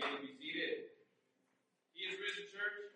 You may be seated. He is risen, church.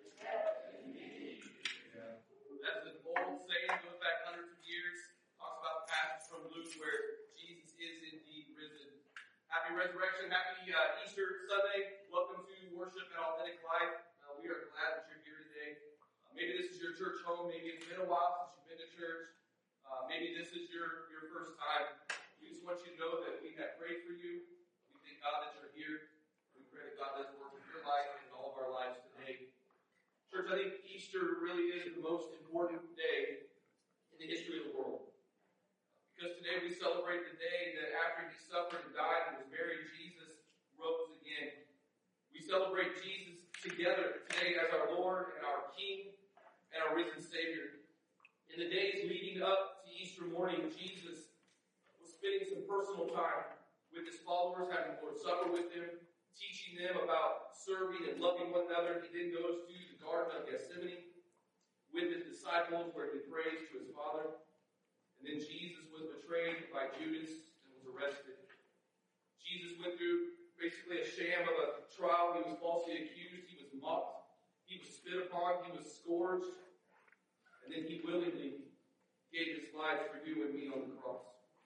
Yeah. That's an old saying, goes back hundreds of years. Talks about the passage from Luke where Jesus is indeed risen. Happy resurrection, happy Easter Sunday. Welcome to worship at Authentic Life. We are glad that you're here today. Maybe this is your church home. Maybe it's been a while since you've been to church. Maybe this is your first time. We just want you to know that we have prayed for you. We thank God that you're here. We pray that God does work in your life and in all of our lives today. Church, I think Easter really is the most important day in the history of the world. Because today we celebrate the day that after he suffered and died and was buried, Jesus rose again. We celebrate Jesus together today as our Lord and our King and our risen Savior. In the days leading up to Easter morning, Jesus was spending some personal time with his followers, having the Lord's Supper with them, teaching them about serving and loving one another. He then goes to the Garden of Gethsemane with his disciples where he prays to his Father. And then Jesus was betrayed by Judas and was arrested. Jesus went through basically a sham of a trial. He was falsely accused. He was mocked. He was spit upon. He was scourged. And then he willingly gave his life for you and me on the cross.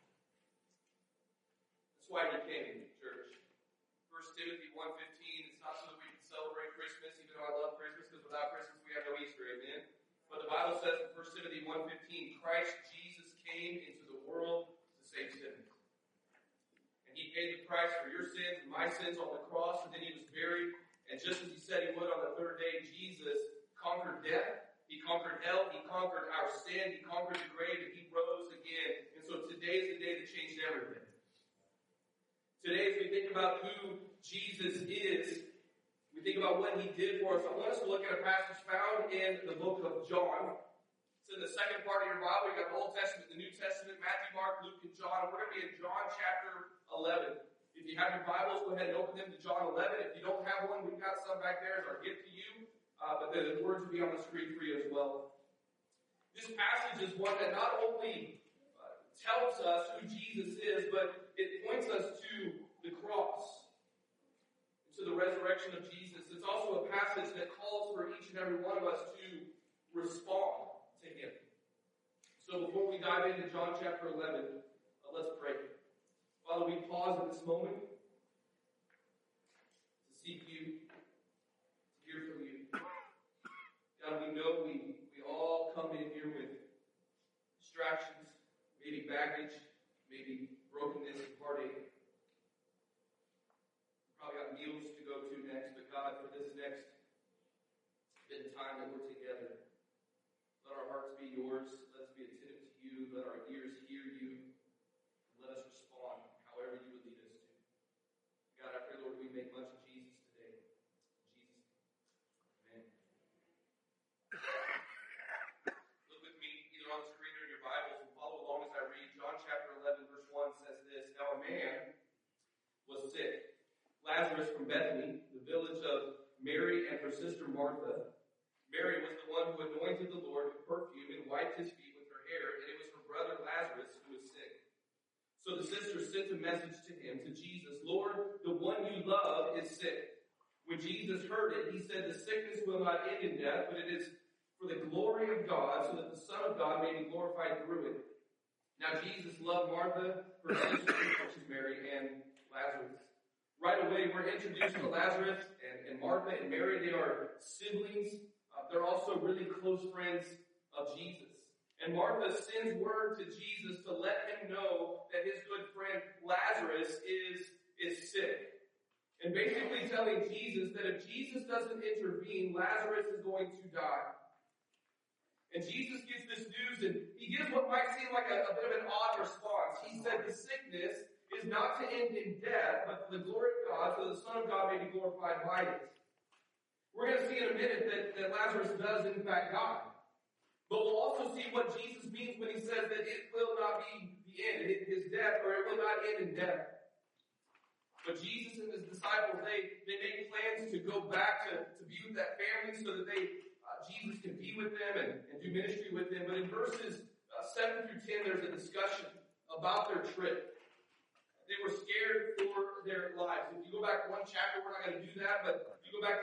That's why he came, church. 1 Timothy 1:15, it's not so that we can celebrate Christmas, even though I love Christmas, because without Christmas we have no Easter, amen? But the Bible says in 1 Timothy 1:15, Christ Jesus came into the world to save sinners. And he paid the price for your sins and my sins on the cross, and then he was buried. And just as he said he would on the third day, Jesus conquered death. He conquered hell. He conquered our sin. He conquered the grave, and he rose again. And so today is the day that changed everything. Today, as we think about who Jesus is, we think about what he did for us. I want us to look at a passage found in the book of John. It's in the second part of your Bible. You've got the Old Testament, the New Testament, Matthew, Mark, Luke, and John. We're going to be in John chapter 11. If you have your Bibles, go ahead and open them to John 11. If you don't have one, we've got some back there as our gift to you. But the words will be on the screen for you as well. This passage is one that not only tells us who Jesus is, but it points us to the cross, to the resurrection of Jesus. It's also a passage that calls for each and every one of us to respond to him. So before we dive into John chapter 11, let's pray. Father, we pause at this moment to seek you, to hear from you. God, we know we all come in here with distractions, maybe baggage, maybe brokenness and heartache. We probably got meals to go to next, but God, for this next bit of time that we're together, let our hearts be yours. Let us be attentive to you. Let our ears hear you. And let us respond however you would lead us to. God, I pray, Lord, we make much of Jesus today. In Jesus' name. Amen. Look with me either on the screen or in your Bibles and follow along as I read. John chapter 11, verse 1 says this, Now a man was sick, Lazarus from Bethany, the village of Mary and her sister Martha. Mary was the one who anointed the Lord with perfume and wiped his feet with her hair, and it was her brother Lazarus who was sick. So the sisters sent a message to him, to Jesus, Lord, the one you love is sick. When Jesus heard it, he said, the sickness will not end in death, but it is for the glory of God, so that the Son of God may be glorified through it. Now Jesus loved Martha, her sister, which is Mary, and Lazarus. Right away, we're introduced to Lazarus and Martha and Mary. They are siblings. They're also really close friends of Jesus. And Martha sends word to Jesus to let him know that his good friend Lazarus is sick. And basically telling Jesus that if Jesus doesn't intervene, Lazarus is going to die. And Jesus gets this news, and he gives what might seem like a bit of an odd response. He said the sickness is not to end in death, but for the glory of God, so the Son of God may be glorified by it. We're going to see in a minute that Lazarus does in fact die. But we'll also see what Jesus means when he says that it will not be the end, his death, or it will not end in death. But Jesus and his disciples, they make plans to go back to be with that family so that Jesus can be with them and do ministry with them. But in verses 7 through 10, there's a discussion about their trip. They were scared for their lives. If you go back one chapter, we're not going to do that,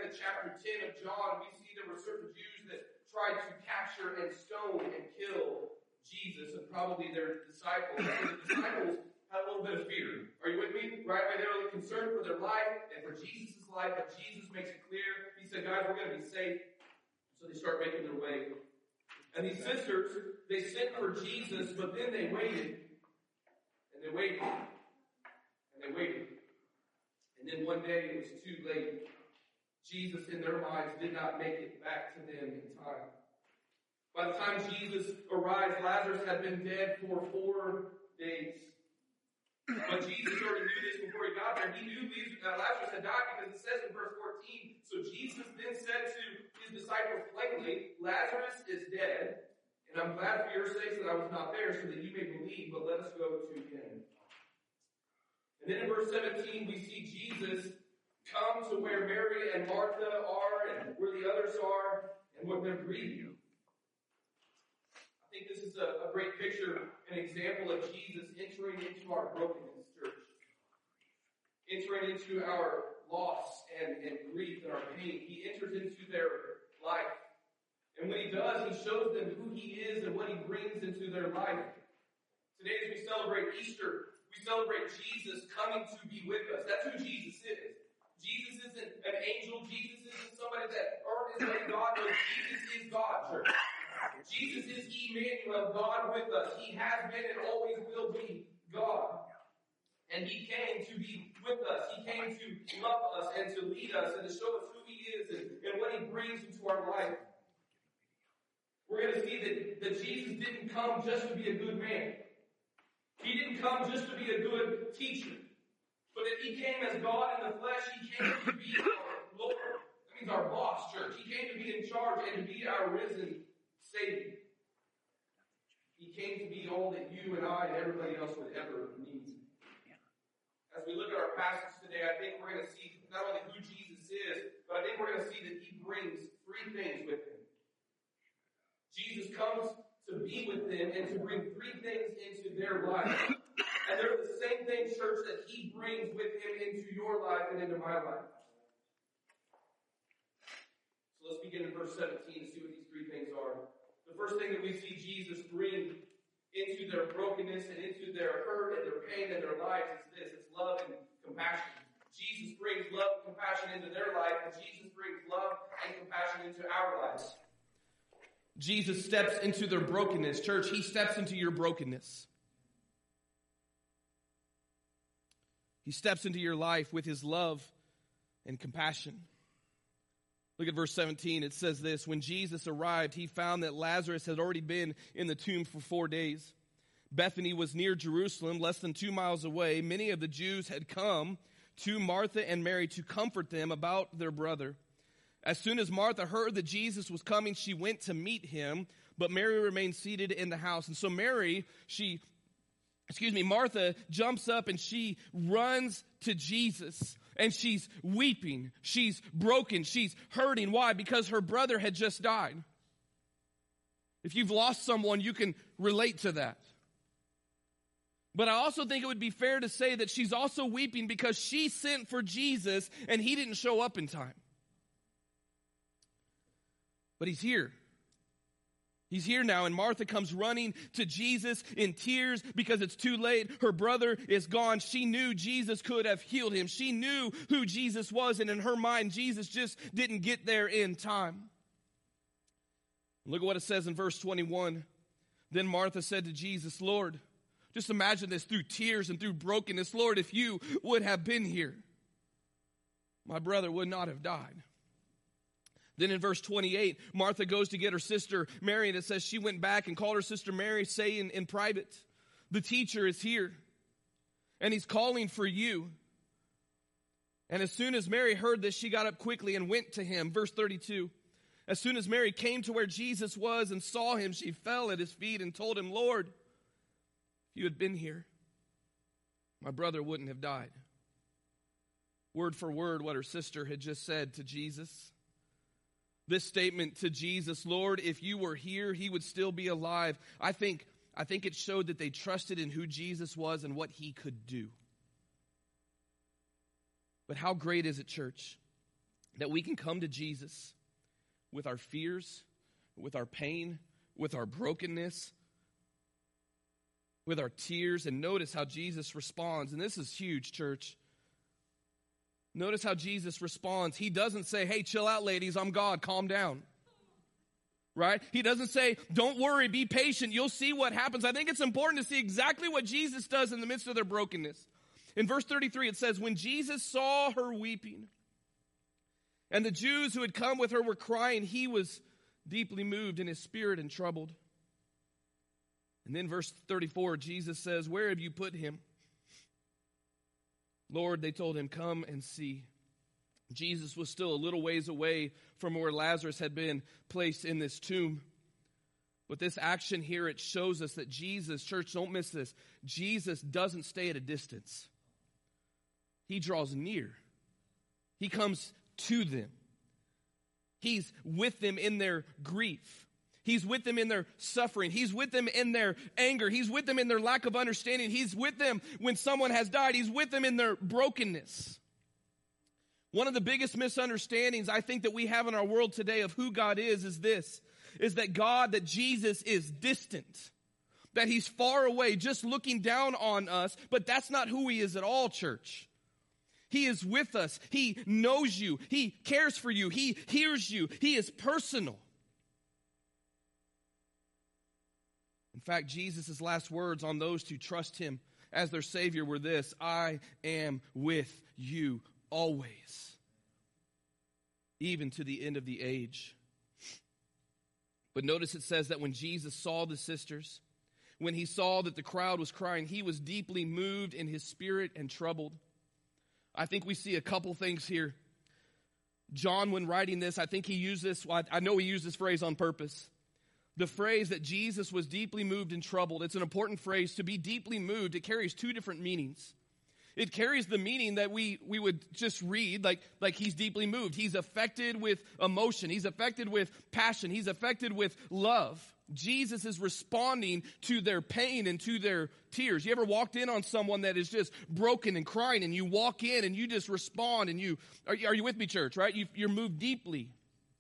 into chapter 10 of John, we see there were certain Jews that tried to capture and stone and kill Jesus and probably their disciples. And the disciples had a little bit of fear. Are you with me? Right? They were concerned for their life and for Jesus' life, but Jesus makes it clear. He said, guys, we're going to be safe. So they start making their way. And these sisters, they sent for Jesus, but then they waited. And they waited. And they waited. And then one day it was too late. Jesus, in their minds, did not make it back to them in time. By the time Jesus arrived, Lazarus had been dead for 4 days. But Jesus already knew this before he got there. He knew Lazarus had died because it says in verse 14, so Jesus then said to his disciples plainly, Lazarus is dead, and I'm glad for your sakes that I was not there so that you may believe, but let us go to him. And then in verse 17, we see Jesus come to where Mary and Martha are and where the others are and what they're grieving. I think this is a great picture, an example of Jesus entering into our brokenness, church. Entering into our loss and grief and our pain. He enters into their life. And when he does, he shows them who he is and what he brings into their life. Today as we celebrate Easter, we celebrate Jesus coming to be with us. That's who Jesus is. Jesus isn't an angel. Jesus isn't somebody that earned his way God. No, Jesus is God, church. Jesus is Emmanuel, God with us. He has been and always will be God. And he came to be with us. He came to love us and to lead us and to show us who he is and what he brings into our life. We're going to see that Jesus didn't come just to be a good man. He didn't come just to be a good teacher. But that he came as God in the flesh. He came to be our Lord. That means our boss, church. He came to be in charge and to be our risen Savior. He came to be all that you and I and everybody else would ever need. As we look at our passage today, I think we're going to see not only who Jesus is, but I think we're going to see that he brings 3 things with him. Jesus comes to be with them and to bring 3 things into their life. And they're the same thing, church, that he brings with him into your life and into my life. So let's begin in verse 17 to see what these 3 things are. The first thing that we see Jesus bring into their brokenness and into their hurt and their pain and their lives is this. It's love and compassion. Jesus brings love and compassion into their life, and Jesus brings love and compassion into our lives. Jesus steps into their brokenness. Church, he steps into your brokenness. He steps into your life with his love and compassion. Look at verse 17. It says this, when Jesus arrived, he found that Lazarus had already been in the tomb for 4 days. Bethany was near Jerusalem, less than 2 miles away. Many of the Jews had come to Martha and Mary to comfort them about their brother. As soon as Martha heard that Jesus was coming, she went to meet him, but Mary remained seated in the house. And so Martha jumps up and she runs to Jesus. And she's weeping. She's broken. She's hurting. Why? Because her brother had just died. If you've lost someone, you can relate to that. But I also think it would be fair to say that she's also weeping because she sent for Jesus and he didn't show up in time. But he's here. He's here now, and Martha comes running to Jesus in tears because it's too late. Her brother is gone. She knew Jesus could have healed him. She knew who Jesus was, and in her mind, Jesus just didn't get there in time. Look at what it says in verse 21. Then Martha said to Jesus, Lord, just imagine this through tears and through brokenness. Lord, if you would have been here, my brother would not have died. Then in verse 28, Martha goes to get her sister Mary, and it says she went back and called her sister Mary, saying in private, the teacher is here, and he's calling for you. And as soon as Mary heard this, she got up quickly and went to him. Verse 32, as soon as Mary came to where Jesus was and saw him, she fell at his feet and told him, Lord, if you had been here, my brother wouldn't have died. Word for word what her sister had just said to Jesus. This statement to Jesus, Lord, if you were here, he would still be alive. I think it showed that they trusted in who Jesus was and what he could do. But how great is it, church, that we can come to Jesus with our fears, with our pain, with our brokenness, with our tears, and notice how Jesus responds. And this is huge, church. Notice how Jesus responds. He doesn't say, hey, chill out, ladies, I'm God, calm down. Right? He doesn't say, don't worry, be patient, you'll see what happens. I think it's important to see exactly what Jesus does in the midst of their brokenness. In verse 33, it says, when Jesus saw her weeping, and the Jews who had come with her were crying, he was deeply moved in his spirit and troubled. And then verse 34, Jesus says, where have you put him? Lord, they told him, come and see. Jesus was still a little ways away from where Lazarus had been placed in this tomb. But this action here, it shows us that Jesus, church, don't miss this, Jesus doesn't stay at a distance. He draws near. He comes to them. He's with them in their grief. He's with them in their suffering. He's with them in their anger. He's with them in their lack of understanding. He's with them when someone has died. He's with them in their brokenness. One of the biggest misunderstandings I think that we have in our world today of who God is this, is that Jesus is distant, that he's far away, just looking down on us, but that's not who he is at all, church. He is with us. He knows you. He cares for you. He hears you. He is personal. In fact, Jesus' last words on those who trust him as their Savior were this: I am with you always, even to the end of the age. But notice it says that when Jesus saw the sisters, when he saw that the crowd was crying, he was deeply moved in his spirit and troubled. I think we see a couple things here. John, when writing this, I think he used this, I know he used this phrase on purpose. The phrase that Jesus was deeply moved and troubled, it's an important phrase. To be deeply moved, it carries two different meanings. It carries the meaning that we would just read, like he's deeply moved. He's affected with emotion. He's affected with passion. He's affected with love. Jesus is responding to their pain and to their tears. You ever walked in on someone that is just broken and crying, and you walk in and you just respond, and are you with me, church, right? You're moved deeply.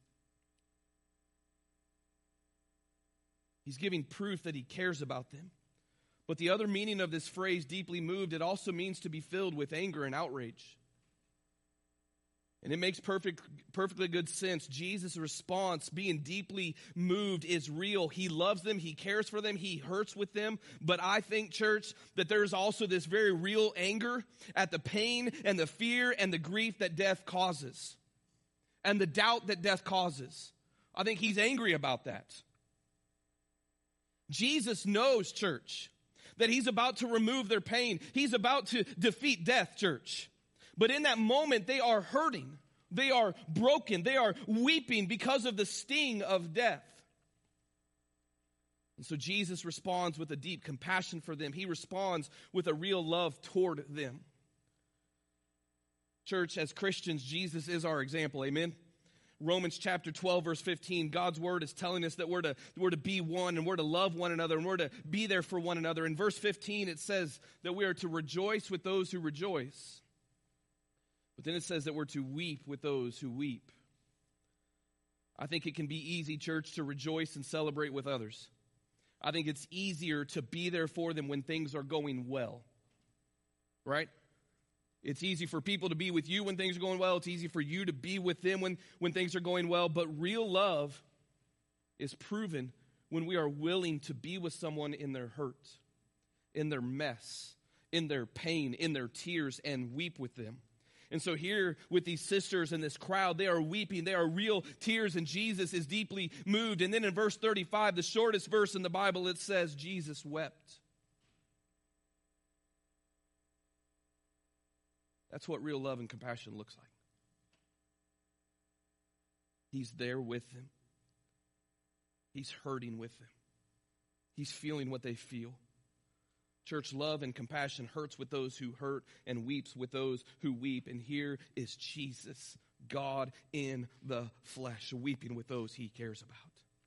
He's giving proof that he cares about them. But the other meaning of this phrase, deeply moved, it also means to be filled with anger and outrage. And it makes perfectly good sense. Jesus' response, being deeply moved, is real. He loves them. He cares for them. He hurts with them. But I think, church, that there's also this very real anger at the pain and the fear and the grief that death causes, and the doubt that death causes. I think he's angry about that. Jesus knows, church, that he's about to remove their pain. He's about to defeat death, church. But in that moment, they are hurting. They are broken. They are weeping because of the sting of death. And so Jesus responds with a deep compassion for them. He responds with a real love toward them. Church, as Christians, Jesus is our example. Amen? Romans chapter 12, verse 15, God's word is telling us that we're to be one, and we're to love one another, and we're to be there for one another. In verse 15, it says that we are to rejoice with those who rejoice. But then it says that we're to weep with those who weep. I think it can be easy, church, to rejoice and celebrate with others. I think it's easier to be there for them when things are going well. Right? It's easy for people to be with you when things are going well. It's easy for you to be with them when things are going well. But real love is proven when we are willing to be with someone in their hurt, in their mess, in their pain, in their tears, and weep with them. And so here with these sisters and this crowd, they are weeping. They are real tears, and Jesus is deeply moved. And then in verse 35, the shortest verse in the Bible, it says, Jesus wept. That's what real love and compassion looks like. He's there with them. He's hurting with them. He's feeling what they feel. Church, love and compassion hurts with those who hurt and weeps with those who weep. And here is Jesus, God in the flesh, weeping with those he cares about.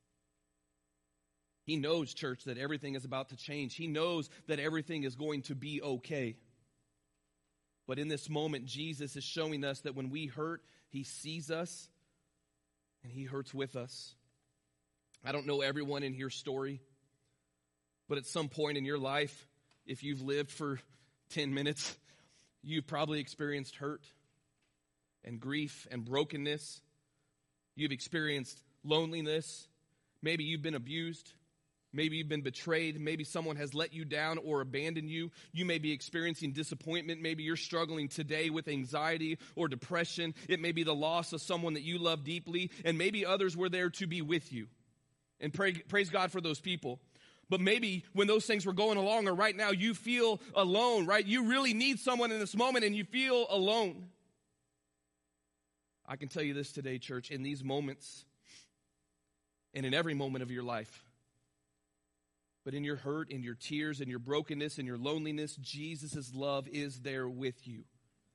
He knows, church, that everything is about to change. He knows that everything is going to be okay. But in this moment, Jesus is showing us that when we hurt, he sees us and he hurts with us. I don't know everyone in here's story, but at some point in your life, if you've lived for 10 minutes, you've probably experienced hurt and grief and brokenness. You've experienced loneliness. Maybe you've been abused. Maybe you've been betrayed. Maybe someone has let you down or abandoned you. You may be experiencing disappointment. Maybe you're struggling today with anxiety or depression. It may be the loss of someone that you love deeply. And maybe others were there to be with you. And praise God for those people. But maybe when those things were going along or right now, you feel alone, right? You really need someone in this moment and you feel alone. I can tell you this today, church, in these moments and in every moment of your life, but in your hurt, in your tears, in your brokenness, in your loneliness, Jesus' love is there with you.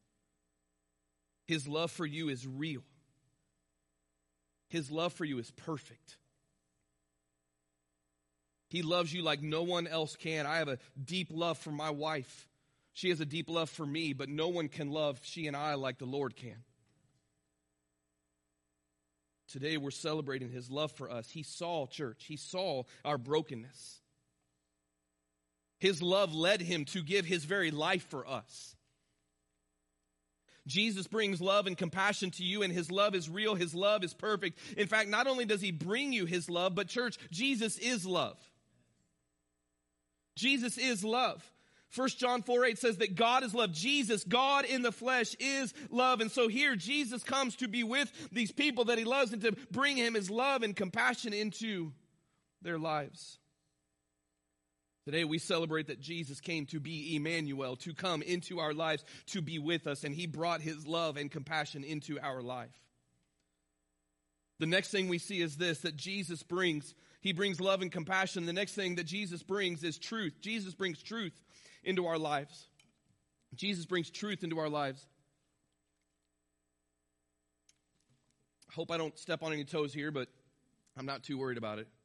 His love for you is real. His love for you is perfect. He loves you like no one else can. I have a deep love for my wife. She has a deep love for me, but no one can love she and I like the Lord can. Today we're celebrating his love for us. He saw, church, he saw our brokenness. His love led him to give his very life for us. Jesus brings love and compassion to you, and his love is real. His love is perfect. In fact, not only does he bring you his love, but church, Jesus is love. Jesus is love. 1 John 4:8 says that God is love. Jesus, God in the flesh, is love. And so here Jesus comes to be with these people that he loves and to bring him his love and compassion into their lives. Today we celebrate that Jesus came to be Emmanuel, to come into our lives, to be with us, and he brought his love and compassion into our life. The next thing we see is this, that Jesus brings, he brings love and compassion. The next thing that Jesus brings is truth. Jesus brings truth into our lives. Jesus brings truth into our lives. I hope I don't step on any toes here, but I'm not too worried about it.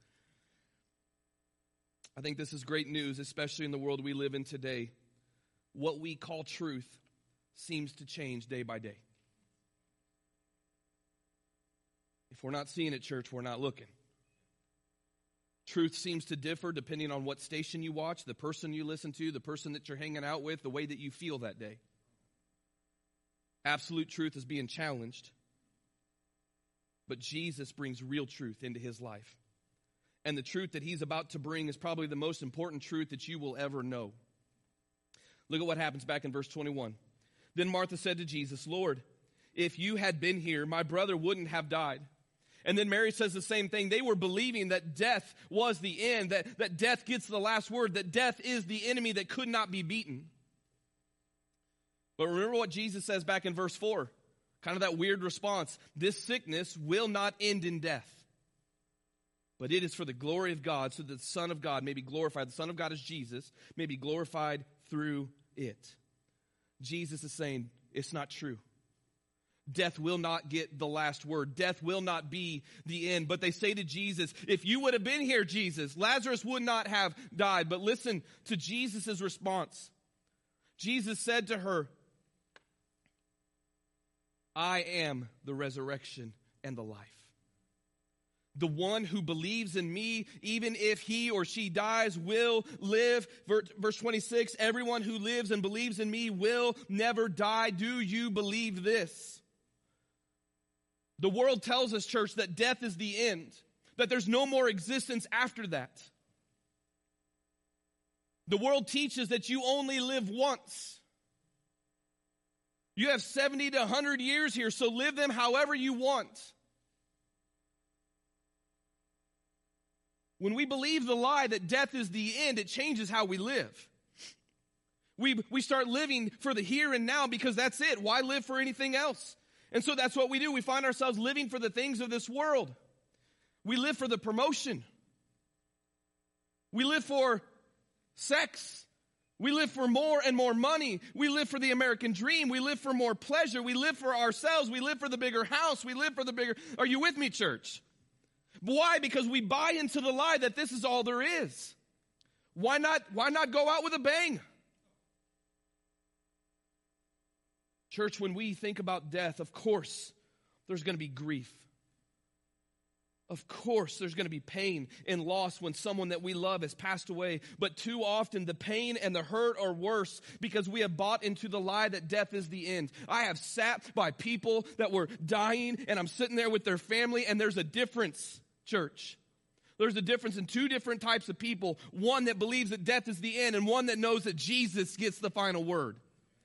I think this is great news, especially in the world we live in today. What we call truth seems to change day by day. If we're not seeing it, church, we're not looking. Truth seems to differ depending on what station you watch, the person you listen to, the person that you're hanging out with, the way that you feel that day. Absolute truth is being challenged. But Jesus brings real truth into his life. And the truth that he's about to bring is probably the most important truth that you will ever know. Look at what happens back in verse 21. Then Martha said to Jesus, "Lord, if you had been here, my brother wouldn't have died." And then Mary says the same thing. They were believing that death was the end, that death gets the last word, that death is the enemy that could not be beaten. But remember what Jesus says back in verse 4, kind of that weird response. This sickness will not end in death, but it is for the glory of God, so that the Son of God may be glorified. The Son of God is Jesus, may be glorified through it. Jesus is saying, it's not true. Death will not get the last word. Death will not be the end. But they say to Jesus, if you would have been here, Jesus, Lazarus would not have died. But listen to Jesus' response. Jesus said to her, I am the resurrection and the life. The one who believes in me, even if he or she dies, will live. Verse 26, everyone who lives and believes in me will never die. Do you believe this? The world tells us, church, that death is the end, that there's no more existence after that. The world teaches that you only live once. You have 70 to 100 years here, so live them however you want. When we believe the lie that death is the end, it changes how we live. We start living for the here and now because that's it. Why live for anything else? And so that's what we do. We find ourselves living for the things of this world. We live for the promotion. We live for sex. We live for more and more money. We live for the American dream. We live for more pleasure. We live for ourselves. We live for the bigger house. We live for the bigger... Are you with me, church? Why? Because we buy into the lie that this is all there is. Why not go out with a bang? Church, when we think about death, of course, there's going to be grief. Of course, there's going to be pain and loss when someone that we love has passed away. But too often, the pain and the hurt are worse because we have bought into the lie that death is the end. I have sat by people that were dying, and I'm sitting there with their family, and there's a difference, church. There's a difference in two different types of people. One that believes that death is the end, and one that knows that Jesus gets the final word.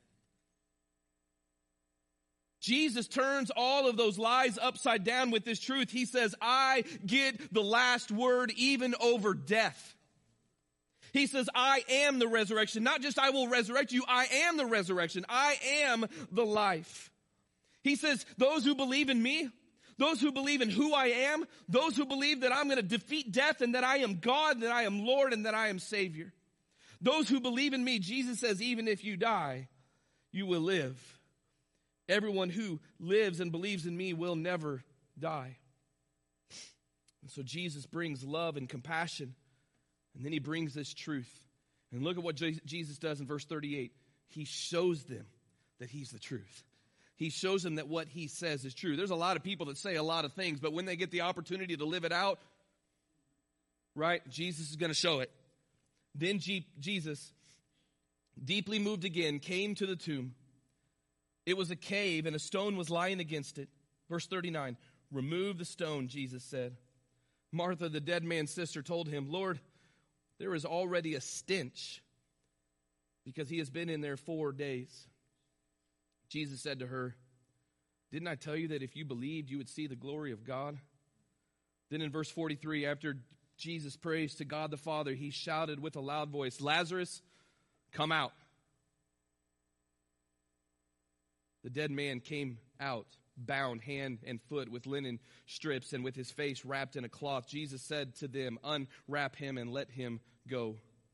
Jesus turns all of those lies upside down with this truth. He says, I get the last word even over death. He says, I am the resurrection. Not just I will resurrect you, I am the resurrection. I am the life. He says, those who believe in me, those who believe in who I am, those who believe that I'm going to defeat death and that I am God, that I am Lord, and that I am Savior. Those who believe in me, Jesus says, even if you die, you will live. Everyone who lives and believes in me will never die. And so Jesus brings love and compassion, and then he brings this truth. And look at what Jesus does in verse 38. He shows them that he's the truth. He shows them that what he says is true. There's a lot of people that say a lot of things, but when they get the opportunity to live it out, right, Jesus is going to show it. Then Jesus, deeply moved again, came to the tomb. It was a cave, and a stone was lying against it. Verse 39, remove the stone, Jesus said. Martha, the dead man's sister, told him, Lord, there is already a stench because he has been in there 4 days. Jesus said to her, didn't I tell you that if you believed, you would see the glory of God? Then in verse 43, after Jesus prays to God the Father, he shouted with a loud voice, Lazarus, come out. The dead man came out, bound hand and foot with linen strips and with his face wrapped in a cloth. Jesus said to them, unwrap him and let him go.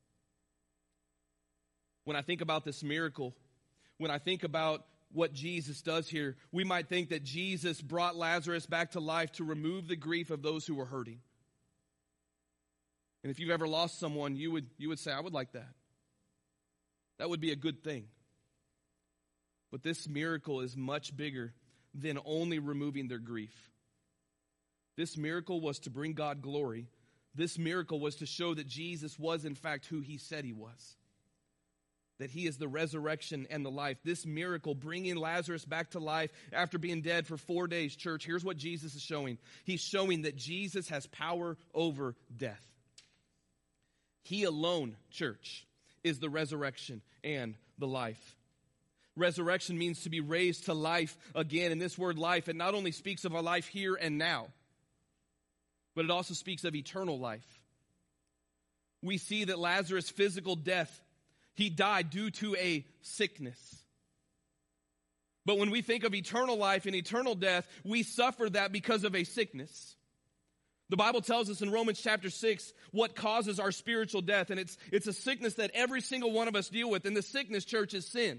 When I think about this miracle, when I think about what Jesus does here, we might think that Jesus brought Lazarus back to life to remove the grief of those who were hurting. And if you've ever lost someone, you would say, I would like that. That would be a good thing. But this miracle is much bigger than only removing their grief. This miracle was to bring God glory. This miracle was to show that Jesus was in fact who he said he was. That he is the resurrection and the life. This miracle, bringing Lazarus back to life after being dead for 4 days, church, here's what Jesus is showing. He's showing that Jesus has power over death. He alone, church, is the resurrection and the life. Resurrection means to be raised to life again. And this word life, it not only speaks of our life here and now, but it also speaks of eternal life. We see that Lazarus' physical death, he died due to a sickness. But when we think of eternal life and eternal death, we suffer that because of a sickness. The Bible tells us in Romans chapter 6 what causes our spiritual death. And it's a sickness that every single one of us deal with. And the sickness, church, is sin.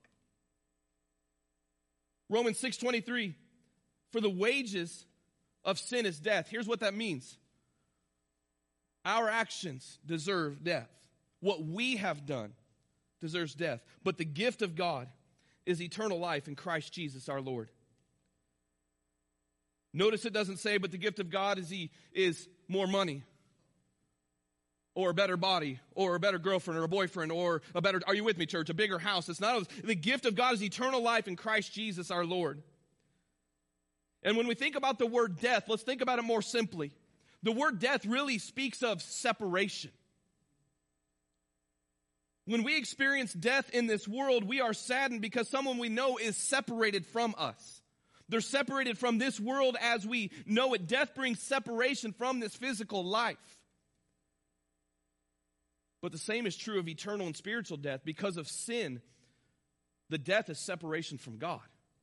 Romans 6:23, for the wages of sin is death. Here's what that means. Our actions deserve death. What we have done deserves death. But the gift of God is eternal life in Christ Jesus our Lord. Notice it doesn't say, but the gift of God is more money, or a better body, or a better girlfriend, or a boyfriend, or a better, are you with me, church? A bigger house. It's not, the gift of God is eternal life in Christ Jesus our Lord. And when we think about the word death, let's think about it more simply. The word death really speaks of separation. When we experience death in this world, we are saddened because someone we know is separated from us. They're separated from this world as we know it. Death brings separation from this physical life. But the same is true of eternal and spiritual death. Because of sin, the death is separation from God.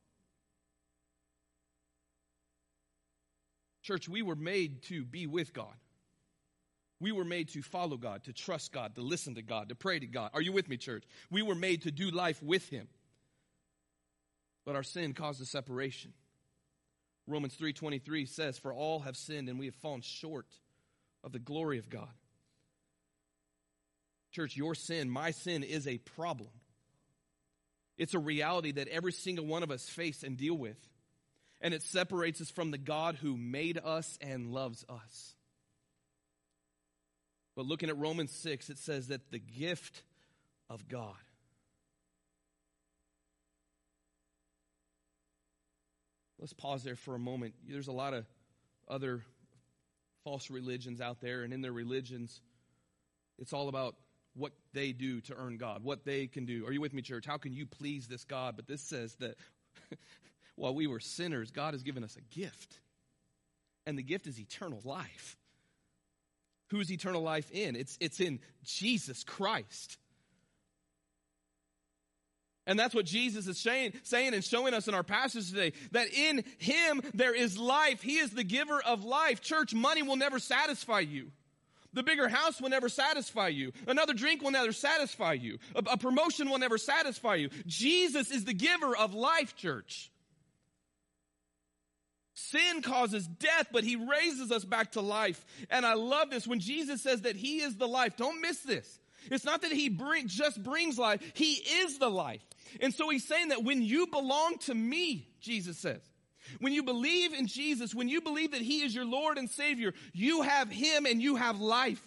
Church, we were made to be with God. We were made to follow God, to trust God, to listen to God, to pray to God. Are you with me, church? We were made to do life with him. But our sin causes separation. Romans 3:23 says, for all have sinned and we have fallen short of the glory of God. Church, your sin, my sin, is a problem. It's a reality that every single one of us face and deal with. And it separates us from the God who made us and loves us. But looking at Romans 6, it says that the gift of God. Let's pause there for a moment. There's a lot of other false religions out there, and in their religions, it's all about what they do to earn God, what they can do. Are you with me, church? How can you please this God? But this says that while we were sinners, God has given us a gift. And the gift is eternal life. Who's eternal life in? It's in Jesus Christ. And that's what Jesus is saying and showing us in our passage today, that in him there is life. He is the giver of life. Church, money will never satisfy you. The bigger house will never satisfy you. Another drink will never satisfy you. A promotion will never satisfy you. Jesus is the giver of life, church. Sin causes death, but he raises us back to life. And I love this. When Jesus says that he is the life, don't miss this. It's not that he just brings life. He is the life. And so he's saying that when you belong to me, Jesus says, when you believe in Jesus, when you believe that he is your Lord and Savior, you have him and you have life.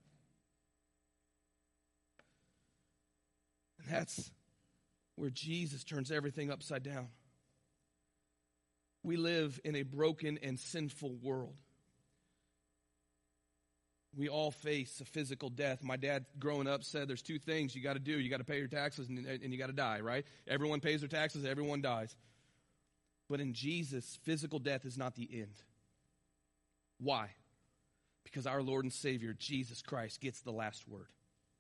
And that's where Jesus turns everything upside down. We live in a broken and sinful world. We all face a physical death. My dad, growing up, said there's two things you got to do. You got to pay your taxes and you got to die, right? Everyone pays their taxes, everyone dies. But in Jesus, physical death is not the end. Why? Because our Lord and Savior, Jesus Christ, gets the last word.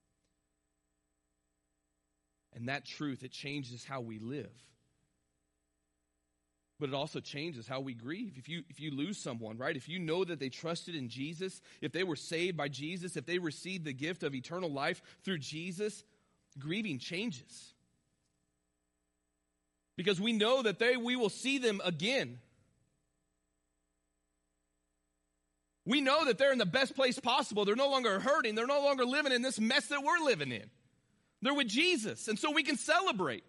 And that truth, it changes how we live. But it also changes how we grieve. If you lose someone, right? If you know that they trusted in Jesus, if they were saved by Jesus, if they received the gift of eternal life through Jesus, grieving changes. Because we know that we will see them again. We know that they're in the best place possible. They're no longer hurting. They're no longer living in this mess that we're living in. They're with Jesus. And so we can celebrate.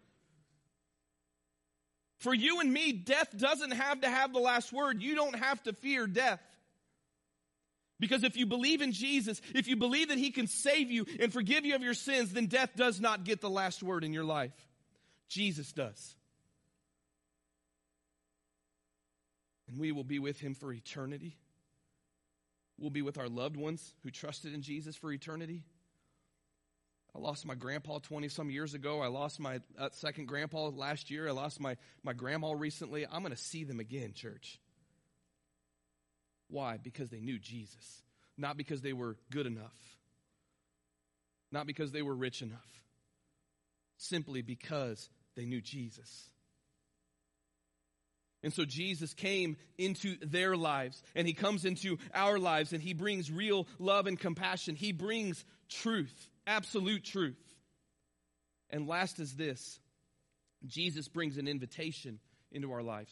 For you and me, death doesn't have to have the last word. You don't have to fear death. Because if you believe in Jesus, if you believe that he can save you and forgive you of your sins, then death does not get the last word in your life. Jesus does. And we will be with him for eternity. We'll be with our loved ones who trusted in Jesus for eternity. I lost my grandpa 20-some years ago. I lost my second grandpa last year. I lost my grandma recently. I'm going to see them again, church. Why? Because they knew Jesus. Not because they were good enough. Not because they were rich enough. Simply because they knew Jesus. And so Jesus came into their lives, and he comes into our lives, and he brings real love and compassion. He brings truth. Absolute truth. And last is this. Jesus brings an invitation into our lives.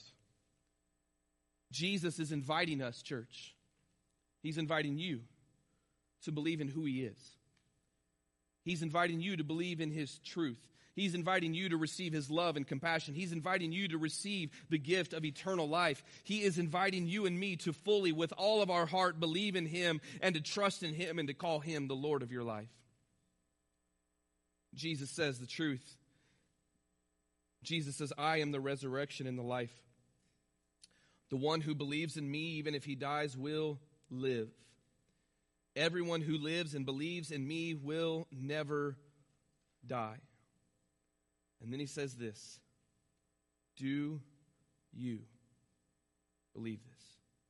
Jesus is inviting us, church. He's inviting you to believe in who he is. He's inviting you to believe in his truth. He's inviting you to receive his love and compassion. He's inviting you to receive the gift of eternal life. He is inviting you and me to fully, with all of our heart, believe in him and to trust in him and to call him the Lord of your life. Jesus says the truth. Jesus says, I am the resurrection and the life. The one who believes in me, even if he dies, will live. Everyone who lives and believes in me will never die. And then he says this. Do you believe this?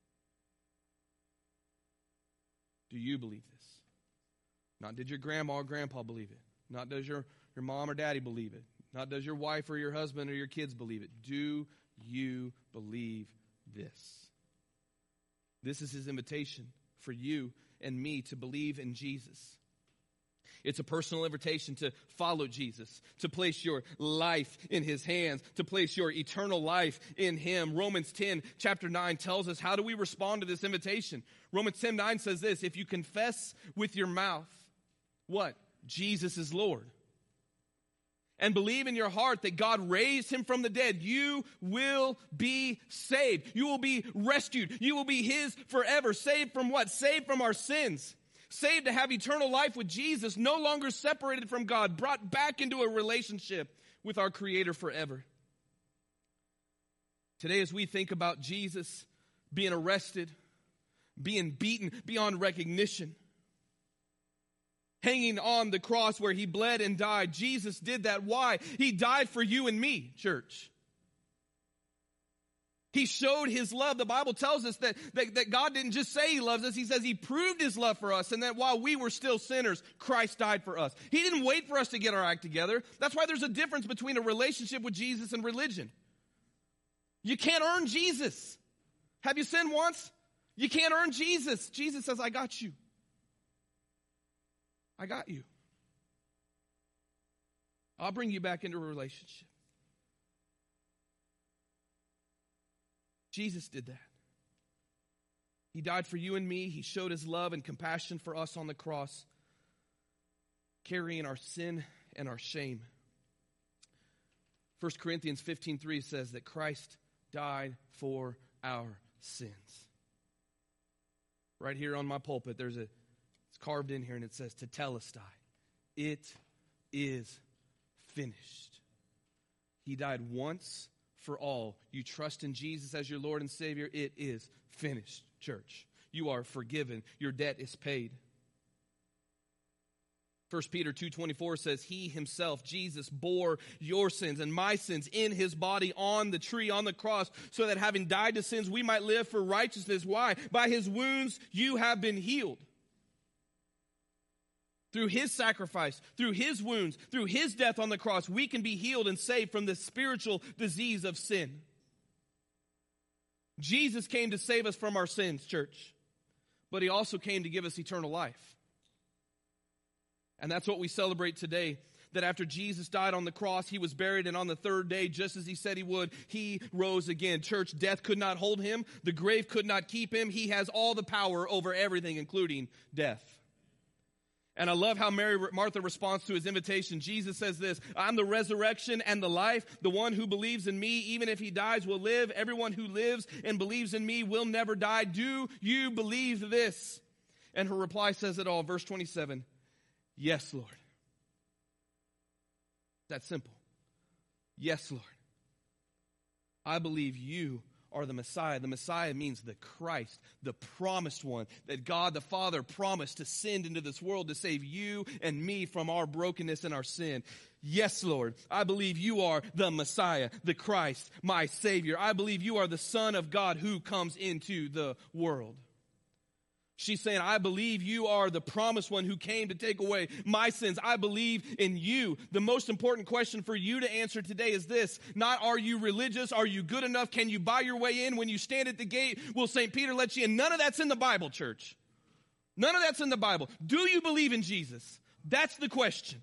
Do you believe this? Not did your grandma or grandpa believe it. Not does your mom or daddy believe it. Not does your wife or your husband or your kids believe it. Do you believe this? This is his invitation for you and me to believe in Jesus. It's a personal invitation to follow Jesus, to place your life in his hands, to place your eternal life in him. Romans 10, chapter 9 tells us, how do we respond to this invitation? Romans 10:9 says this, if you confess with your mouth, what? Jesus is Lord. and believe in your heart that God raised him from the dead, you will be saved. You will be rescued. You will be his forever. Saved from what? Saved from our sins. Saved to have eternal life with Jesus, no longer separated from God, brought back into a relationship with our Creator forever. Today, as we think about Jesus being arrested, being beaten beyond recognition, hanging on the cross where he bled and died, Jesus did that. Why? He died for you and me, church. He showed his love. The Bible tells us that God didn't just say he loves us. He says he proved his love for us, and that while we were still sinners, Christ died for us. He didn't wait for us to get our act together. That's why there's a difference between a relationship with Jesus and religion. You can't earn Jesus. Have you sinned once? You can't earn Jesus. Jesus says, I got you. I got you. I'll bring you back into a relationship. Jesus did that. He died for you and me. He showed his love and compassion for us on the cross, carrying our sin and our shame. 1 Corinthians 15:3 says that Christ died for our sins. Right here on my pulpit, it's carved in here, and it says, Tetelestai. It is finished. He died once for all. You trust in Jesus as your Lord and Savior, it is finished, church. You are forgiven. Your debt is paid. 1 Peter 2:24 says, he himself, Jesus, bore your sins and my sins in his body on the tree, on the cross, so that having died to sins, we might live for righteousness. Why? By his wounds you have been healed. Through his sacrifice, through his wounds, through his death on the cross, we can be healed and saved from the spiritual disease of sin. Jesus came to save us from our sins, church, but he also came to give us eternal life. And that's what we celebrate today, that after Jesus died on the cross, he was buried, and on the third day, just as he said he would, he rose again. Church, death could not hold him. The grave could not keep him. He has all the power over everything, including death. And I love how Martha responds to his invitation. Jesus says this, I'm the resurrection and the life. The one who believes in me, even if he dies, will live. Everyone who lives and believes in me will never die. Do you believe this? And her reply says it all. Verse 27, yes, Lord. That's simple. Yes, Lord. I believe you are the Messiah. The Messiah means the Christ, the promised one that God the Father promised to send into this world to save you and me from our brokenness and our sin. Yes, Lord, I believe you are the Messiah, the Christ, my Savior. I believe you are the Son of God who comes into the world. She's saying, I believe you are the promised one who came to take away my sins. I believe in you. The most important question for you to answer today is this. Not are you religious? Are you good enough? Can you buy your way in? When you stand at the gate, will St. Peter let you in? None of that's in the Bible, church. None of that's in the Bible. Do you believe in Jesus? That's the question.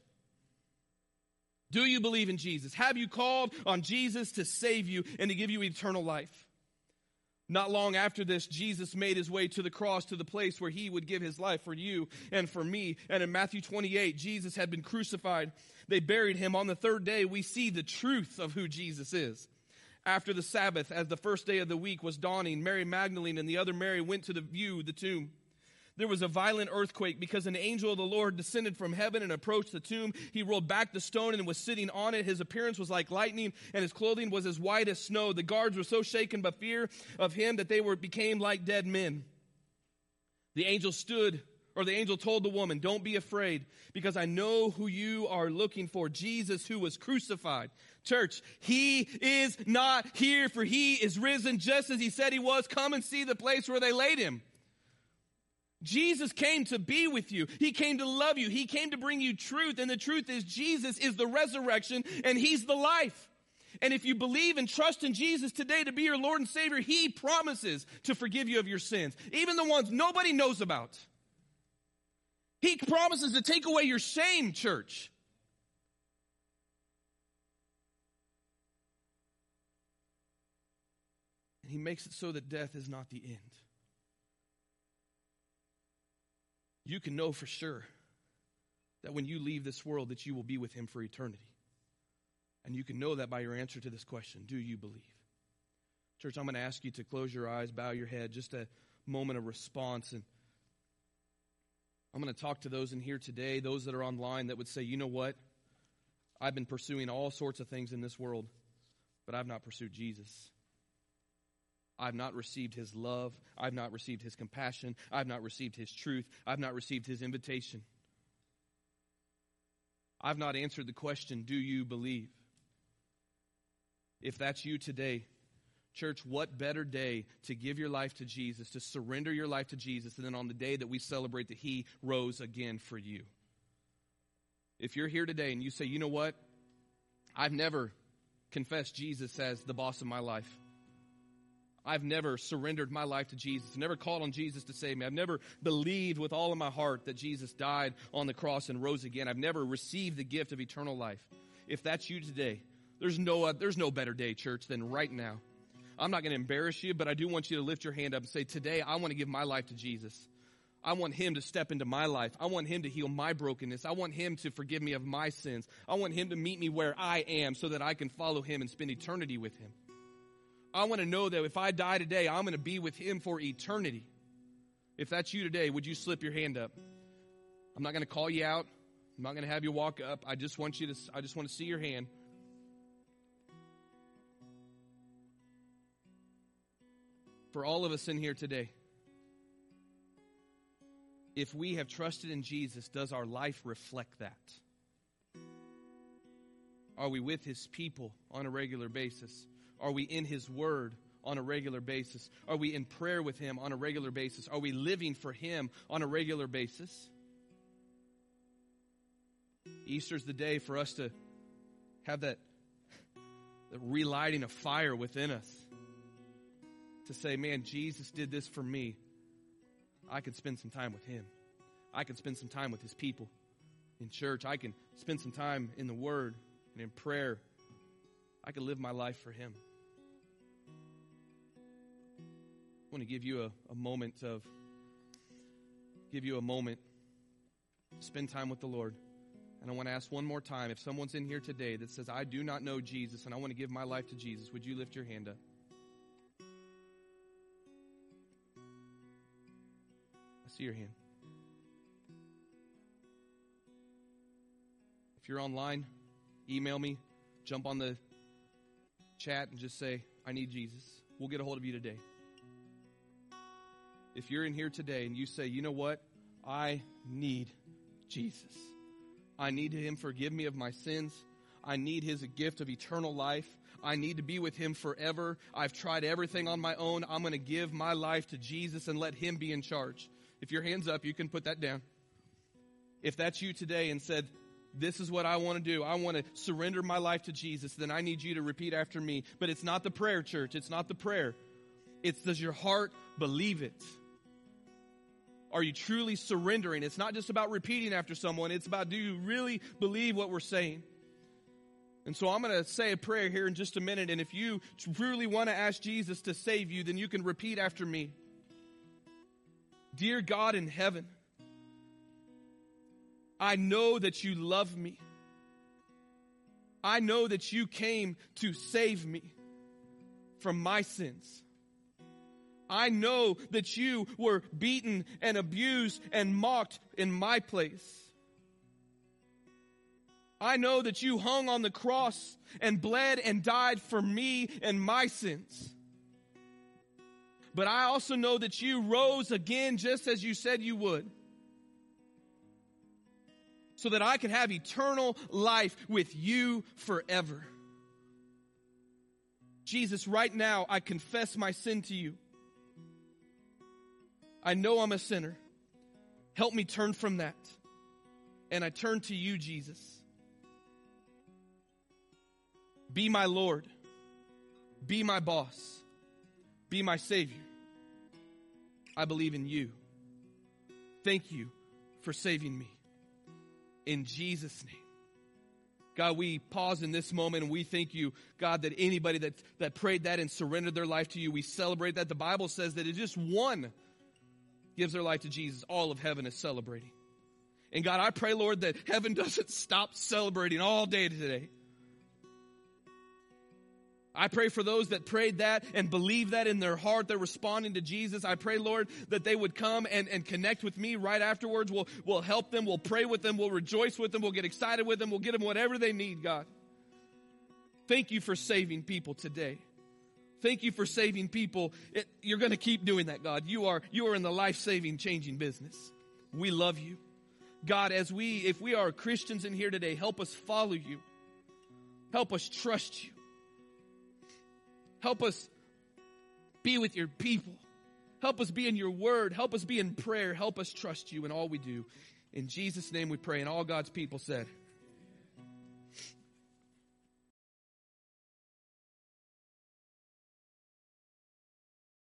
Do you believe in Jesus? Have you called on Jesus to save you and to give you eternal life? Not long after this, Jesus made his way to the cross, to the place where he would give his life for you and for me. And in Matthew 28, Jesus had been crucified. They buried him. On the third day, we see the truth of who Jesus is. After the Sabbath, as the first day of the week was dawning, Mary Magdalene and the other Mary went to view the tomb. There was a violent earthquake because an angel of the Lord descended from heaven and approached the tomb. He rolled back the stone and was sitting on it. His appearance was like lightning, and his clothing was as white as snow. The guards were so shaken by fear of him that they became like dead men. The angel told the woman, don't be afraid, because I know who you are looking for, Jesus who was crucified. Church, he is not here, for he is risen just as he said he was. Come and see the place where they laid him. Jesus came to be with you. He came to love you. He came to bring you truth. And the truth is Jesus is the resurrection and he's the life. And if you believe and trust in Jesus today to be your Lord and Savior, he promises to forgive you of your sins, even the ones nobody knows about. He promises to take away your shame, church. And he makes it so that death is not the end. You can know for sure that when you leave this world that you will be with him for eternity. And you can know that by your answer to this question. Do you believe? Church, I'm going to ask you to close your eyes, bow your head, just a moment of response. And I'm going to talk to those in here today, those that are online that would say, you know what? I've been pursuing all sorts of things in this world, but I've not pursued Jesus. I've not received his love. I've not received his compassion. I've not received his truth. I've not received his invitation. I've not answered the question, do you believe? If that's you today, church, what better day to give your life to Jesus, to surrender your life to Jesus, and then on the day that we celebrate that he rose again for you. If you're here today and you say, you know what? I've never confessed Jesus as the boss of my life. I've never surrendered my life to Jesus. I've never called on Jesus to save me. I've never believed with all of my heart that Jesus died on the cross and rose again. I've never received the gift of eternal life. If that's you today, there's no better day, church, than right now. I'm not going to embarrass you, but I do want you to lift your hand up and say, today I want to give my life to Jesus. I want him to step into my life. I want him to heal my brokenness. I want him to forgive me of my sins. I want him to meet me where I am so that I can follow him and spend eternity with him. I want to know that if I die today, I'm going to be with him for eternity. If that's you today, would you slip your hand up? I'm not going to call you out. I'm not going to have you walk up. I just want to see your hand. For all of us in here today, if we have trusted in Jesus, does our life reflect that? Are we with his people on a regular basis? Are we in his word on a regular basis? Are we in prayer with him on a regular basis? Are we living for him on a regular basis? Easter's the day for us to have that relighting of fire within us. To say, man, Jesus did this for me. I can spend some time with him. I can spend some time with his people in church. I can spend some time in the word and in prayer. I can live my life for him. I want to give you a moment to spend time with the Lord. And I want to ask one more time, if someone's in here today that says, I do not know Jesus and I want to give my life to Jesus, would you lift your hand up? I see your hand. If you're online, email me, jump on the chat and just say, I need Jesus. We'll get a hold of you today. If you're in here today and you say, you know what? I need Jesus. I need him to forgive me of my sins. I need his gift of eternal life. I need to be with him forever. I've tried everything on my own. I'm going to give my life to Jesus and let him be in charge. If your hand's up, you can put that down. If that's you today and said, this is what I want to do. I want to surrender my life to Jesus. Then I need you to repeat after me. But it's not the prayer, church. It's not the prayer. It's, does your heart believe it? Are you truly surrendering? It's not just about repeating after someone. It's about, do you really believe what we're saying? And so I'm going to say a prayer here in just a minute. And if you truly want to ask Jesus to save you, then you can repeat after me. Dear God in heaven, I know that you love me. I know that you came to save me from my sins. I know that you were beaten and abused and mocked in my place. I know that you hung on the cross and bled and died for me and my sins. But I also know that you rose again just as you said you would, so that I can have eternal life with you forever. Jesus, right now I confess my sin to you. I know I'm a sinner. Help me turn from that. And I turn to you, Jesus. Be my Lord. Be my boss. Be my Savior. I believe in you. Thank you for saving me. In Jesus' name. God, we pause in this moment and we thank you, God, that anybody that prayed that and surrendered their life to you, we celebrate that. The Bible says that it just one gives their life to Jesus. All of heaven is celebrating. And God, I pray, Lord, that heaven doesn't stop celebrating all day today. I pray for those that prayed that and believe that in their heart. They're responding to Jesus. I pray, Lord, that they would come and connect with me right afterwards. We'll help them. We'll pray with them. We'll rejoice with them. We'll get excited with them. We'll get them whatever they need, God. Thank you for saving people today. Thank you for saving people. You're going to keep doing that, God. You are in the life-saving, changing business. We love you. God, if we are Christians in here today, help us follow you. Help us trust you. Help us be with your people. Help us be in your word. Help us be in prayer. Help us trust you in all we do. In Jesus' name we pray. And all God's people said,